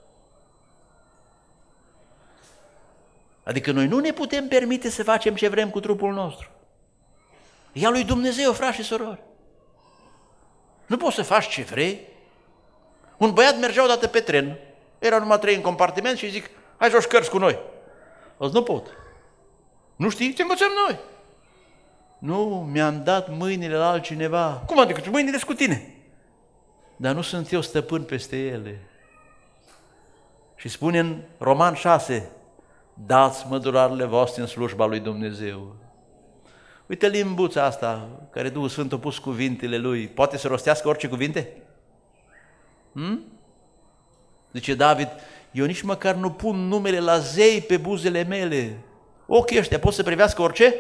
Adică noi nu ne putem permite să facem ce vrem cu trupul nostru. E al lui Dumnezeu, frați și surori. Nu poți să faci ce vrei. Un băiat mergea odată pe tren, erau numai trei în compartiment și zic, hai joci cărți cu noi. O nu pot. Nu știi? Te învățăm noi. Nu, mi-am dat mâinile la altcineva. Cum adică? Mâinile sunt cu tine. Dar nu sunt eu stăpân peste ele. Și spune în Roman șase, dați mădularele voastre în slujba lui Dumnezeu. Uite limbuța asta, care Duhul Sfânt a pus cuvintele lui, poate să rostească orice cuvinte? Hmm? Zice David, eu nici măcar nu pun numele la zei pe buzele mele. Ochii ăștia pot să privească orice?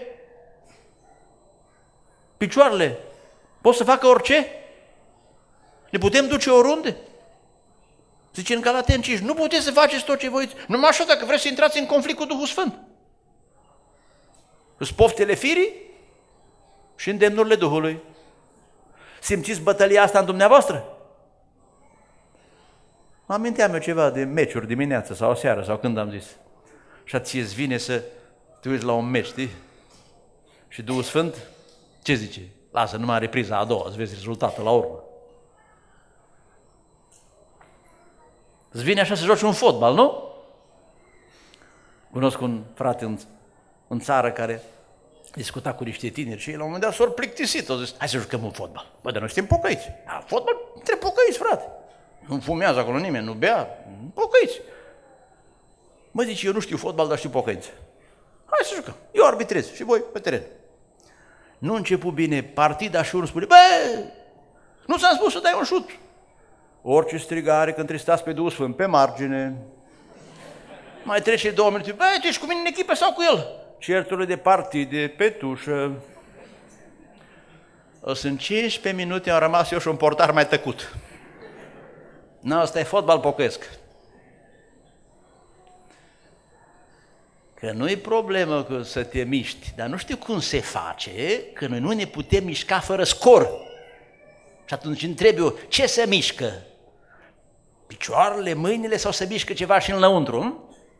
Picioarele pot să facă orice? Ne putem duce oriunde? Zice în Galateni cinci, nu puteți să faceți tot ce voiți, numai așa dacă vreți să intrați în conflict cu Duhul Sfânt. Îți poftele firii și îndemnurile Duhului. Simțiți bătălia asta în dumneavoastră? Mă aminteam eu ceva de meciuri dimineața sau seară sau când am zis. Și ție îți vine să te uiți la un meci, știi? Și Duhul Sfânt, ce zice? Lasă numai repriza a doua, îți vezi rezultatul la urmă. Îți vine așa să joci un fotbal, nu? Cunosc un frate în, în țară care discuta cu niște tineri și la un moment dat s-au plictisit, au zis, hai să jucăm un fotbal. Bă, dar noi suntem pocăiți. A, fotbal? Trebuie pocăiți, frate. Nu fumează acolo nimeni, nu bea, pocăiți. Mă zice, eu nu știu fotbal, dar știu pocăință. Hai să jucăm, eu arbitrez și voi pe teren. Nu început bine partida și unul spune, bă, nu ți-am spus să dai un șut. Orice strigare când tristați pe Duhul Sfânt, pe margine. Mai trece două minute, bă, tu ești cu mine în echipă sau cu el? Certurile de partide, pe tușă. O sunt cincisprezece minute, am rămas eu și un portar mai tăcut. Nu, ăsta e fotbal pocăiesc. Că nu e problemă că să te miști, dar nu știu cum se face, că noi nu ne putem mișca fără scor. Și atunci întreb eu, ce se mișcă? Picioarele, mâinile sau se mișcă ceva și înăuntru? Hm?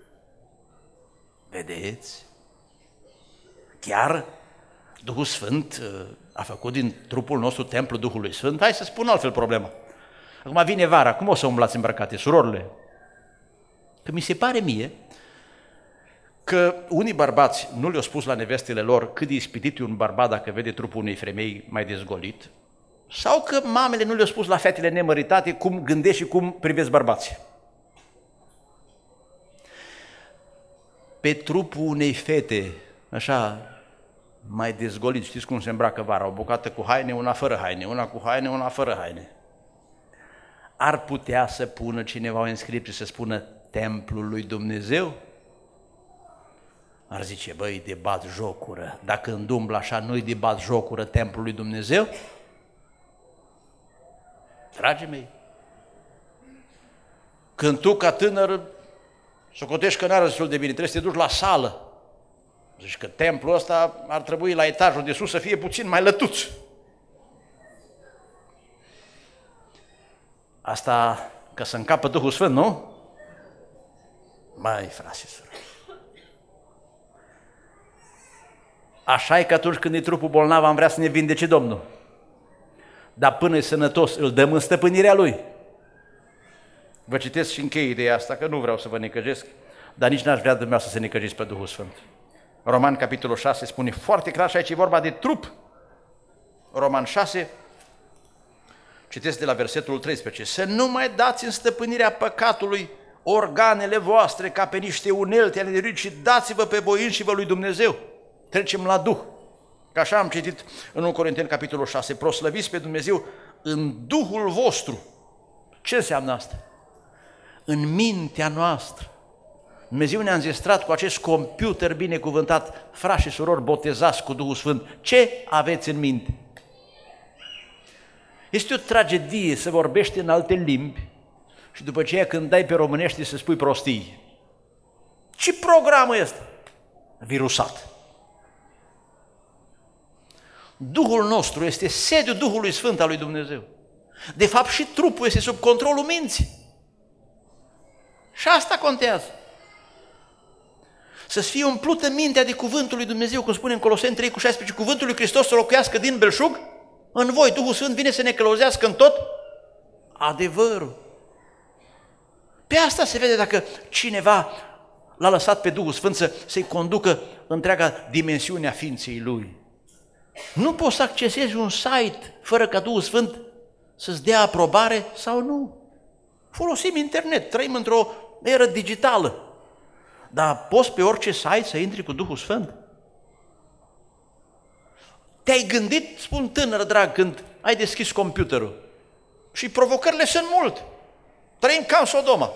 Vedeți? Chiar Duhul Sfânt a făcut din trupul nostru templul Duhului Sfânt? Hai să spun altfel problema. Acum vine vara, cum o să umblați îmbrăcate, surorile? Că mi se pare mie că unii bărbați nu le-au spus la nevestele lor cât de ispitit e un bărbat dacă vede trupul unei femei mai dezgolit, sau că mamele nu le-au spus la fetele nemăritate cum gândesc și cum privesc bărbații. Pe trupul unei fete, așa, mai dezgolit, știți cum se îmbracă vara, o bucată cu haine, una fără haine, una cu haine, una fără haine. Ar putea să pună cineva o inscripție să spună templul lui Dumnezeu? ar zice, băi, de bat jocură, dacă îndumblă așa, nu-i de bat jocură templul lui Dumnezeu? Dragii mei, când tu ca tânăr socotești că n-arăți destul de bine, trebuie să te duci la sală. Zici că templul ăsta ar trebui la etajul de sus să fie puțin mai lătuț. Asta că să încapă Duhul Sfânt, nu? Mai, frate și surori. Așa e că atunci când e trupul bolnav am vrea să ne vindece Domnul. Dar până e sănătos îl dăm în stăpânirea Lui. Vă citesc și închei ideea asta, că nu vreau să vă necăjesc, dar nici n-aș vrea dumneavoastră să necăjiți pe Duhul Sfânt. Roman, capitolul șase, spune foarte clar și aici e vorba de trup. Roman șase, citesc de la versetul treisprezece. Să nu mai dați în stăpânirea păcatului organele voastre ca pe niște unelte ale de ci dați-vă pe voi înși vă lui Dumnezeu. Trecem la Duh. Că așa am citit în unu Corinteni, capitolul șase. Proslăviți pe Dumnezeu în Duhul vostru. Ce înseamnă asta? În mintea noastră. Dumnezeu ne-a înzestrat cu acest computer binecuvântat, frați și surori botezați cu Duhul Sfânt. Ce aveți în minte? Este o tragedie să vorbești în alte limbi și după aceea când dai pe românești să spui prostii. Ce program este? Virusat. Duhul nostru este sediul Duhului Sfânt al lui Dumnezeu. De fapt și trupul este sub controlul minții. Și asta contează. Să-ți fie umplută mintea de cuvântul lui Dumnezeu, cum spune în Coloseni trei cu șaisprezece, cuvântul lui Hristos să locuiască din belșug în voi. Duhul Sfânt vine să ne călăuzească în tot adevărul. Pe asta se vede dacă cineva l-a lăsat pe Duhul Sfânt să, să-i conducă întreaga dimensiune a ființei lui. Nu poți să accesezi un site fără ca Duhul Sfânt să-ți dea aprobare sau nu. Folosim internet, trăim într-o eră digitală. Dar poți pe orice site să intri cu Duhul Sfânt? Te-ai gândit, spun tânăr drag, când ai deschis computerul și provocările sunt mult. Trăim ca în Sodoma.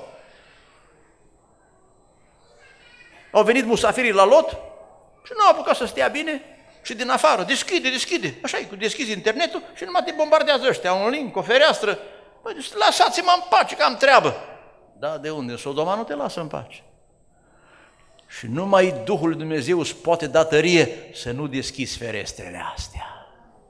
Au venit musafirii la Lot și nu au apucat să stea bine și din afară, deschide, deschide. Așa e, deschizi internetul și numai te bombardează ăștia, un link, o fereastră. Păi, lăsați-mă în pace, că am treabă. Da, de unde? În Sodoma nu te lasă în pace. Și numai Duhul lui Dumnezeu îți poate da tărie să nu deschizi ferestrele astea.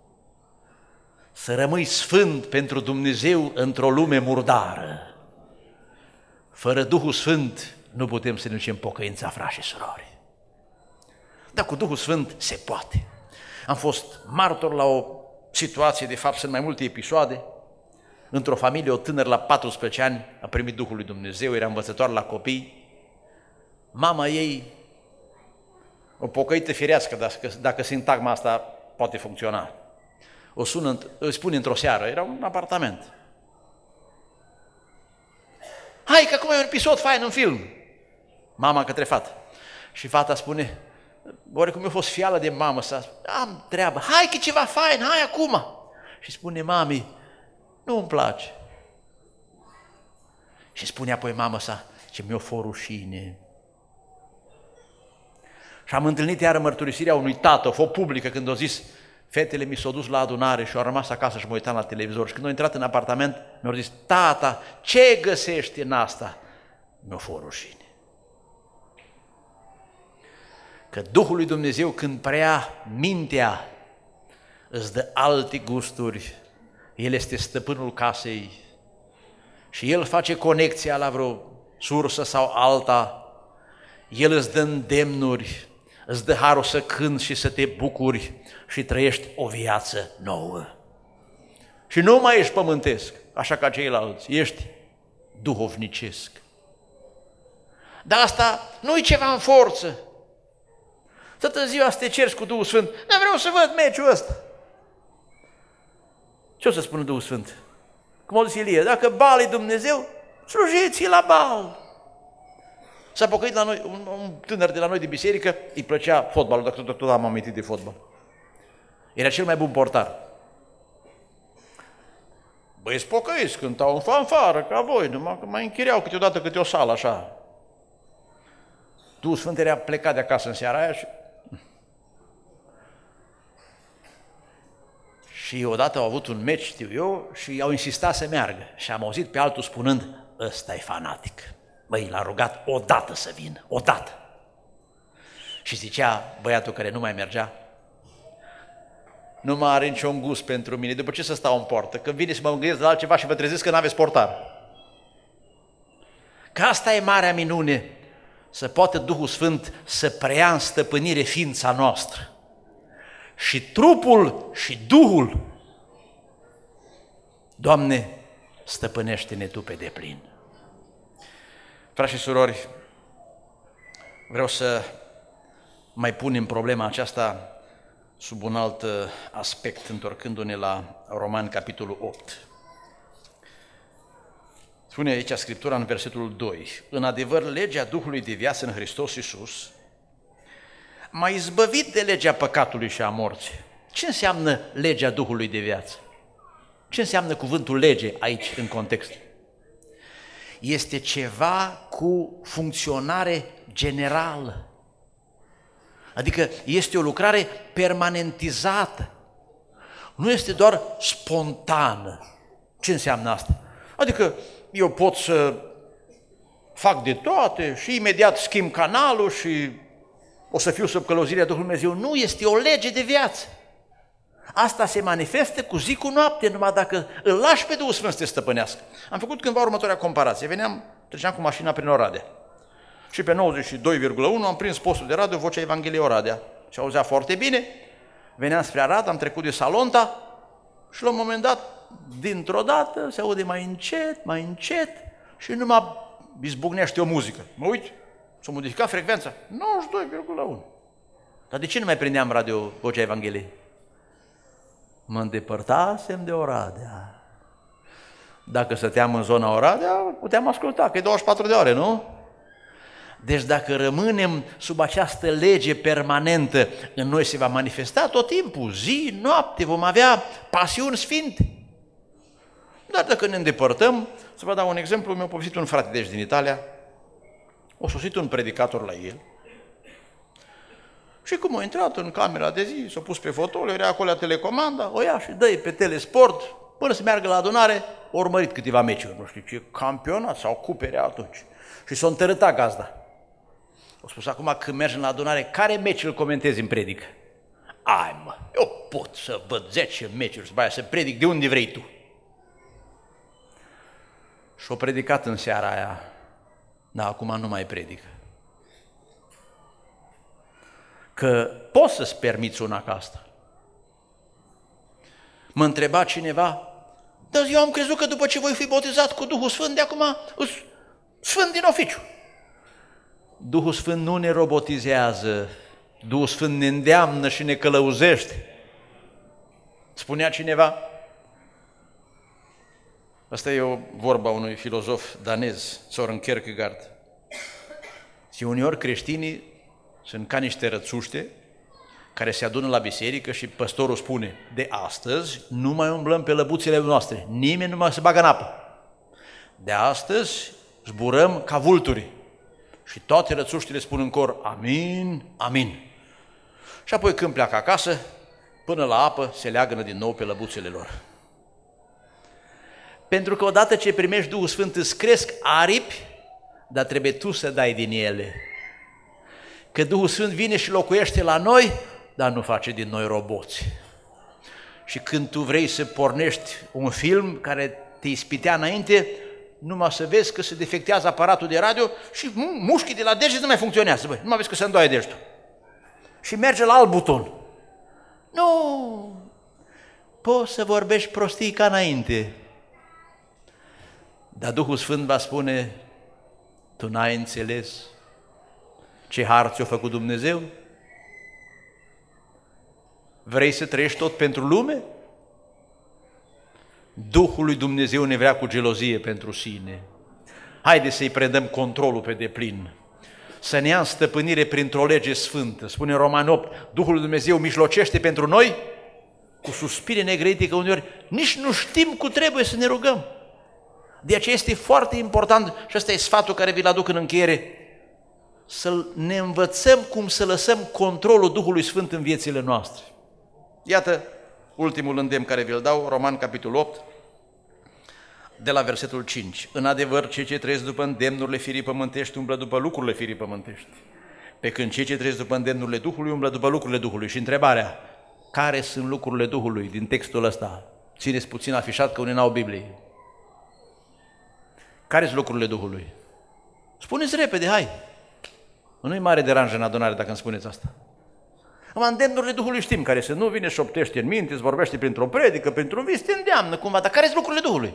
Să rămâi sfânt pentru Dumnezeu într-o lume murdară. Fără Duhul Sfânt nu putem să ne ducem pocăința, frați și surori. Dar cu Duhul Sfânt se poate. Am fost martor la o situație, de fapt sunt mai multe episoade. Într-o familie, o tânără la paisprezece ani a primit Duhul lui Dumnezeu, era învățătoare la copii. Mama ei, o pocăită firească, dacă, dacă sintagma asta poate funcționa, o sună, îi spune într-o seară, era un apartament. Hai că acum e un episod fain în film. Mama către fată. Și fata spune, oarecum mi-a fost fială de mamă, să am treabă, hai că e ceva fain, hai acum. Și spune mami, nu-mi place. Și spune apoi mama sa, ce mi-o fost rușine. Și am întâlnit iară mărturisirea unui tată, o fost publică, când a zis, fetele mi s-au dus la adunare și au rămas acasă și mă uitam la televizor. Și când au intrat în apartament, mi-au zis, tata, ce găsești în asta? Mi-a fost rușine. Că Duhul lui Dumnezeu, când preia mintea, îți dă alte gusturi. El este stăpânul casei și El face conexia la vreo sursă sau alta. El îți dă îndemnuri, îți dă harul să cânți și să te bucuri și trăiești o viață nouă. Și nu mai ești pământesc, așa ca ceilalți, ești duhovnicesc. Dar asta nu e ceva în forță. Toată ziua să te ceri cu Duhul Sfânt, dar vreau să văd meciul ăsta. Ce o să spună Duhul Sfânt? Cum a zis Ilie, dacă Baal e Dumnezeu, slujiți-i la Baal. S-a pocăit la noi, un, un tânăr de la noi de biserică, îi plăcea fotbalul, dacă tot, tot am amintit de fotbal. Era cel mai bun portar. Băi, spocăiți, cântau în fanfară, ca voi, numai că mai închiriau câteodată câte o sală, așa. Duhul Sfânt era plecat de acasă în seara aia și... Și odată au avut un meci, știu eu, și au insistat să meargă. Și am auzit pe altul spunând, ăsta e fanatic. Băi, l-a rugat odată să vină, odată. Și zicea băiatul care nu mai mergea, nu mai are niciun gust pentru mine, după ce să stau în poartă? Când vine să mă gândesc la altceva și vă trezesc că n-aveți portar. Că asta e marea minune, să poată Duhul Sfânt să preia în stăpânire ființa noastră. Și trupul și Duhul. Doamne, stăpânește-ne Tu pe deplin. Frați și surori, vreau să mai punem problema aceasta sub un alt aspect, întorcându-ne la Romani, capitolul opt. Spune aici Scriptura în versetul doi, în adevăr, legea Duhului de viață în Hristos Iisus m-a izbăvit de legea păcatului și a morții. Ce înseamnă legea Duhului de viață? Ce înseamnă cuvântul lege aici, în context? Este ceva cu funcționare generală. Adică este o lucrare permanentizată. Nu este doar spontană. Ce înseamnă asta? Adică eu pot să fac de toate și imediat schimb canalul și o să fiu sub călăuzirea Duhului Dumnezeu. Nu, este o lege de viață. Asta se manifestă cu zi cu noapte, numai dacă îl lași pe Duhul Sfânt să te stăpânească. Am făcut cândva următoarea comparație. Veneam, treceam cu mașina prin Oradea. Și pe nouăzeci și doi virgulă unu am prins postul de radio Vocea Evangheliei Oradea. Și auzea foarte bine. Veneam spre Arad, am trecut de Salonta și la un moment dat, dintr-o dată, se aude mai încet, mai încet și numai izbucnește o muzică. Mă uit, s-a modificat frecvența, nouăzeci și doi virgulă unu. Dar de ce nu mai prindeam radio Vocea Evangheliei? Mă îndepărtasem de Oradea. Dacă stăteam în zona Oradea, puteam asculta, că e douăzeci și patru de ore, nu? Deci dacă rămânem sub această lege permanentă, în noi se va manifesta tot timpul, zi, noapte, vom avea pasiuni sfinte. Dar dacă ne îndepărtăm, să vă dau un exemplu, mi-a povestit un frate deci din Italia, a sosit un predicator la el și cum a intrat în camera de zi, s-a pus pe fotoliu, era acolo la telecomanda, o ia și dă-i pe telesport, până să meargă la adunare, a urmărit câteva meciuri, nu știu ce campionat sau cupere atunci. Și s-a întărâtat gazda. A spus, acum când mergem la adunare, care meci îl comentezi în predică? Ai mă, eu pot să văd zece meciuri, să, să predic de unde vrei tu. Și-a predicat în seara aia, dar acum nu mai predică. Că poți să-ți permiți una ca asta. Mă întreba cineva, dar eu am crezut că după ce voi fi botezat cu Duhul Sfânt, de acum îs sfânt din oficiu. Duhul Sfânt nu ne robotizează, Duhul Sfânt ne îndeamnă și ne călăuzește. Spunea cineva, asta e o vorba unui filozof danez, Søren Kierkegaard, și uneori creștinii sunt ca niște rățuște care se adună la biserică și păstorul spune, de astăzi nu mai umblăm pe lăbuțele noastre, nimeni nu mai se bagă în apă. De astăzi zburăm ca vulturi. Și toate rățuștile spun în cor, amin, amin. Și apoi când pleacă acasă, până la apă se leagănă din nou pe lăbuțele lor. Pentru că odată ce primești Duhul Sfânt îți cresc aripi, dar trebuie tu să dai din ele. Că Duhul Sfânt vine și locuiește la noi, dar nu face din noi roboți. Și când tu vrei să pornești un film care te ispitea înainte, numai să vezi că se defectează aparatul de radio și mușchii de la deget nu mai funcționează. Băi, numai vezi că se îndoaie degetul. Și merge la alt buton. Nu! Poți să vorbești prostii ca înainte. Dar Duhul Sfânt va spune, tu n-ai înțeles ce har ți-a făcut Dumnezeu? Vrei să trăiești tot pentru lume? Duhul lui Dumnezeu ne vrea cu gelozie pentru sine. Haide să-i predăm controlul pe deplin, să ne ia în stăpânire printr-o lege sfântă. Spune în Romani opt, Duhul lui Dumnezeu mijlocește pentru noi cu suspine negrăite, că uneori nici nu știm cum trebuie să ne rugăm. De aceea este foarte important, și ăsta e sfatul care vi-l aduc în încheiere, să ne învățăm cum să lăsăm controlul Duhului Sfânt în viețile noastre. Iată ultimul îndemn care vi-l dau, Roman, capitolul opt, de la versetul cinci. În adevăr, cei ce trăiesc după îndemnurile firii pământești umblă după lucrurile firii pământești, pe când cei ce trăiesc după îndemnurile Duhului umblă după lucrurile Duhului. Și întrebarea, care sunt lucrurile Duhului din textul ăsta? Țineți puțin afișat că unii n-au Biblie. Care sunt lucrurile Duhului? Spuneți repede, hai! Nu-i mare deranj în adunare dacă îmi spuneți asta. Acum, îndemnurile Duhului știm care sunt. Nu vine și optește în minte, îți vorbește printr-o predică, printr-un vis, te îndeamnă cumva. Dar care sunt lucrurile Duhului?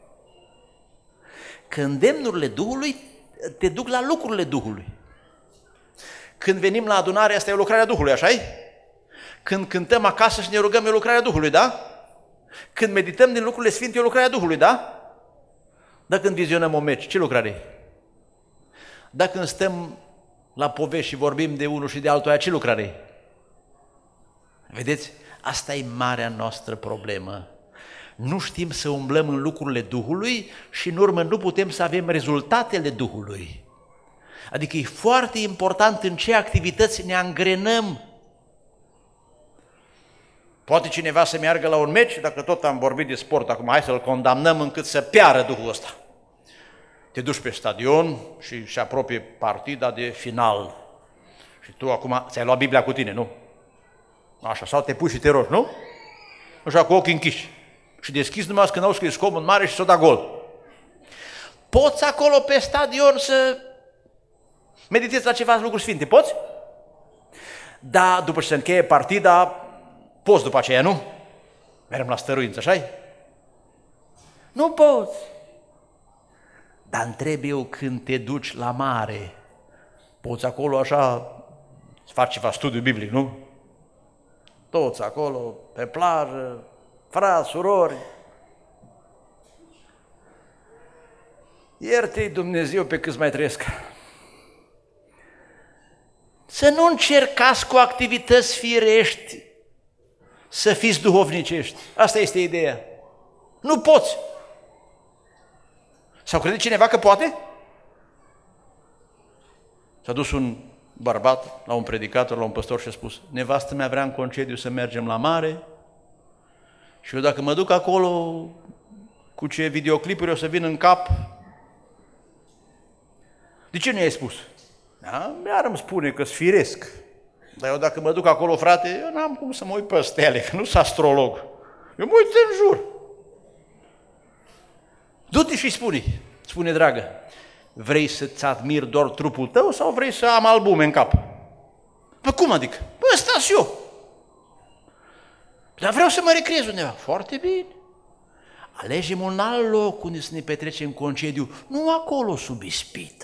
Că îndemnurile Duhului te duc la lucrurile Duhului. Când venim la adunare, asta e o lucrare a Duhului, așa-i? Când cântăm acasă și ne rugăm, e o lucrare a Duhului, da? Când medităm din lucrurile sfinte, e o lucrare a Duhului, da? Dar când vizionăm o meci, ce lucrare e? Dacă când stăm la povești și vorbim de unul și de altul, ce lucrare e? Vedeți? Asta e marea noastră problemă. Nu știm să umblăm în lucrurile Duhului și în urmă nu putem să avem rezultatele Duhului. Adică e foarte important în ce activități ne angrenăm. Poate cineva să meargă la un meci, dacă tot am vorbit de sport acum, hai să-l condamnăm încât să piară Duhul ăsta. Te duci pe stadion și se apropie partida de final. Și tu acum ți-ai luat Biblia cu tine, nu? Așa, sau te pui și te rogi, nu? Așa, cu ochii închiși. Și deschizi numai când auzi că e scomod mare și s-o da gol. Poți acolo pe stadion să meditezi la ceva lucruri sfinte, poți? Da, după ce se încheie partida, poți după aceea, nu? Mergem la stăruință, așa-i? Nu poți. Dar întreb eu, când te duci la mare, poți acolo așa să faci ceva studiu biblic, nu? Toți acolo, pe plajă, frați, surori. Ierte-i Dumnezeu pe câți mai trăiesc. Să nu încercați cu activități firești să fiți duhovnicești. Asta este ideea. Nu poți. Sau crede cineva că poate? S-a dus un bărbat la un predicator, la un păstor și a spus: nevastă mea vrea în concediu să mergem la mare și eu dacă mă duc acolo, cu ce videoclipuri o să vin în cap? De ce nu i-ai spus? Da, mi-ar îmi spune că-s firesc. Dar eu dacă mă duc acolo, frate, eu n-am cum să mă uit pe stele, că nu sunt astrolog. Eu mă uit în jur. Du-te și spune, spune dragă, vrei să-ți admir doar trupul tău sau vrei să am albume în cap? Păi cum adică? Păi ăsta-s eu. Dar vreau să mă recreez undeva. Foarte bine. Alegem un alt loc unde să ne petrecem concediu, nu acolo sub ispită.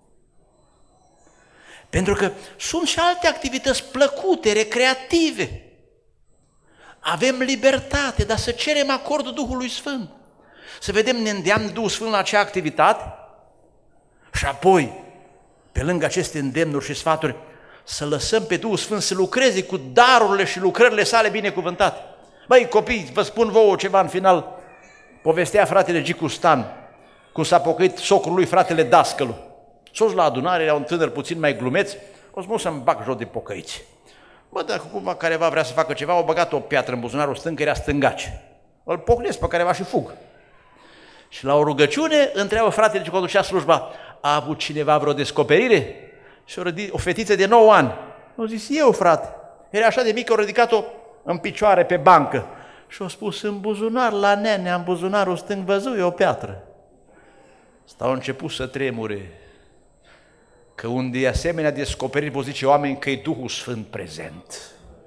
Pentru că sunt și alte activități plăcute, recreative. Avem libertate, dar să cerem acordul Duhului Sfânt. Să vedem, ne îndeamnă Duhul Sfânt la acea activitate și apoi, pe lângă aceste îndemnuri și sfaturi, să lăsăm pe Duhul Sfânt să lucreze cu darurile și lucrările sale binecuvântate. Băi, copii, vă spun vouă ceva în final. Povestea fratele Gicu Stan, cum s-a pocăit socrul lui, fratele Dascălu. S-o la adunare, era un tânăr puțin mai glumeț, o să mă să-mi bag joc de pocăiți. Bă, dacă cumva careva vrea să facă ceva, au băgat o piatră în buzunarul stâng, că era stângace. Îl pocnesc pe careva și fug. Și la o rugăciune întreabă fratele ce conducea slujba: a avut cineva vreo descoperire? Și o fetiță de nouă ani. Nu zis: eu, frate. Era așa de mică, au ridicat-o în picioare pe bancă. Și au spus: în buzunar, la nenea, în buzunarul stâng, văzui o piatră. Stau început să tremure. Că unde e asemenea descoperiri, vă zice oameni că e Duhul Sfânt prezent.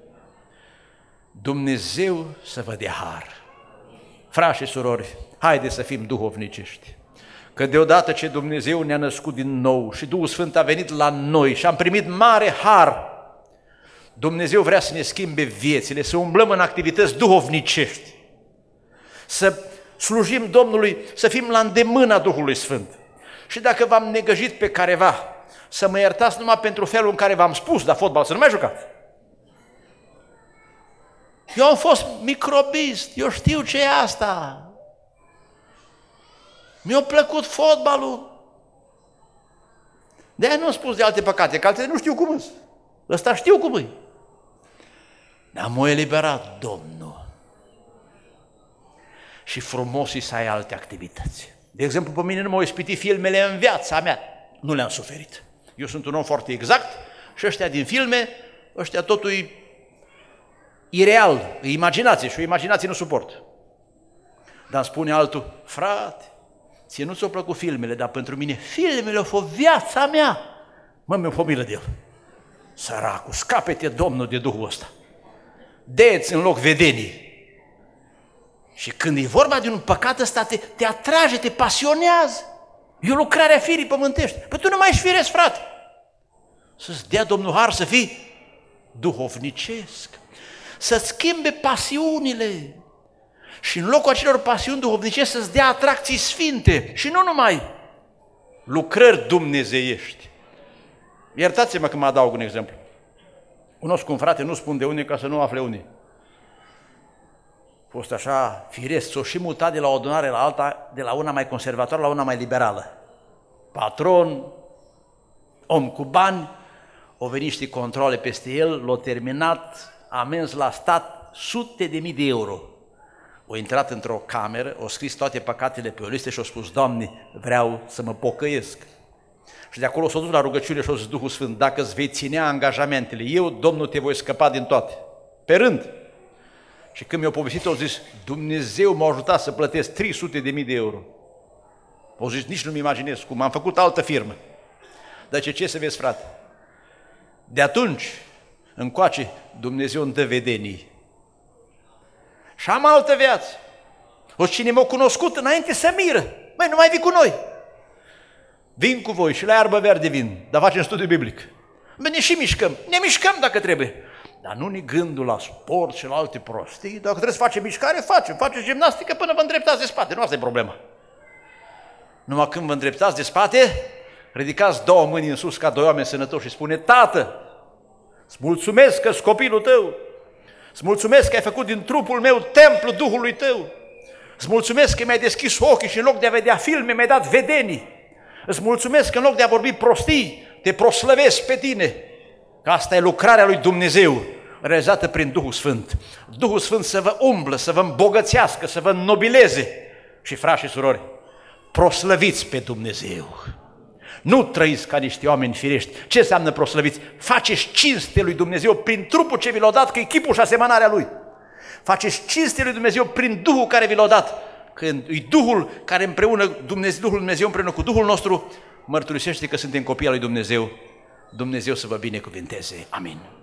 Dumnezeu să vă dea har. Frați și surori, haideți să fim duhovnicești. Că deodată ce Dumnezeu ne-a născut din nou și Duhul Sfânt a venit la noi și am primit mare har, Dumnezeu vrea să ne schimbe viețile, să umblăm în activități duhovnicești, să slujim Domnului, să fim la îndemâna Duhului Sfânt. Și dacă v-am negăjit pe careva, să mă iertați numai pentru felul în care v-am spus, dar fotbal să nu mai jucați. Eu am fost microbist, eu știu ce e asta. Mi-a plăcut fotbalul. De-aia nu am spus de alte păcate, că altele nu știu cum sunt. Ăsta știu cum e. Dar m-a eliberat Domnul. Și frumos e să ai alte activități. De exemplu, pe mine nu m-au ispitit filmele în viața mea. Nu le-am suferit. Eu sunt un om foarte exact și ăștia din filme, ăștia totul e ireal, e imaginație și o imaginație nu suport. Dar îmi spune altul, frate, ție nu ți-au plăcut filmele, dar pentru mine filmele au fost viața mea. Mă, mi-o pomilă de el. Săracul, scape-te, Domnul, de Duhul ăsta. Dă-ți în loc vedenii. Și când e vorba de un păcat ăsta, te, te atrage, te pasionează. E o lucrare a firii pământești. Păi tu nu mai ești firesc, frate. Să-ți dea Domnul har să fii duhovnicesc. Să-ți schimbe pasiunile. Și în locul acelor pasiuni duhovnicești să-ți dea atracții sfinte. Și nu numai lucrări dumnezeiești. Iertați-mă că mă adaug un exemplu. Cunosc un frate, nu spun de unde ca să nu afle unde. A fost așa firesc, s-o și mutat de la o adunare la alta, de la una mai conservatoare la una mai liberală. Patron, om cu bani, au venit niște controle peste el, l-au terminat, amenzi la stat, sute de mii de euro. Au intrat într-o cameră, au scris toate păcatele pe o listă și au spus, Doamne, vreau să mă pocăiesc. Și de acolo s-a dus la rugăciune și a zis Duhul Sfânt, dacă îți vei ținea angajamentele, eu, Domnul, te voi scăpa din toate, pe rând. Și când mi-au povestit, au zis, Dumnezeu m-a ajutat să plătesc trei sute de mii de euro. Au zis, nici nu-mi imaginez cum, am făcut altă firmă. Dar ce, ce să vezi, frate? De atunci, încoace, Dumnezeu îmi dă vedenii. Și am altă viață. O cine m-a cunoscut înainte să miră. Măi, nu mai vii cu noi. Vin cu voi și la iarbă verde vin, dar facem studiu biblic. Bine, ne și mișcăm. Ne mișcăm dacă trebuie. Dar nu ne gândul la sport și la alte prostii. Dacă trebuie să facem mișcare, facem. Facem gimnastică până vă îndreptați de spate. Nu asta e problema. Numai când vă îndreptați de spate, ridicați două mâini în sus ca doi oameni sănătoși și spune, Tată, îți mulțumesc că-s copilul tău. Îți mulțumesc că ai făcut din trupul meu templu Duhului tău. Îți mulțumesc că mi-ai deschis ochii și în loc de a vedea filme, mi-ai dat vedenii. Îți mulțumesc că în loc de a vorbi prostii, te proslăvesc pe tine. Că asta e lucrarea lui Dumnezeu, realizată prin Duhul Sfânt. Duhul Sfânt să vă umblă, să vă îmbogățească, să vă înnobileze. Și frați și surori, proslăviți pe Dumnezeu. Nu trăiți ca niște oameni firești. Ce înseamnă proslăviți? Faceți cinste lui Dumnezeu prin trupul ce vi l-a dat, că e chipul și asemănarea lui. Faceți cinste lui Dumnezeu prin Duhul care vi l-a dat. Când e Duhul care împreună, Dumnezeu, Duhul Dumnezeu împreună cu Duhul nostru, mărturisește că suntem copii al lui Dumnezeu. Dumnezeu să vă binecuvinteze. Amin.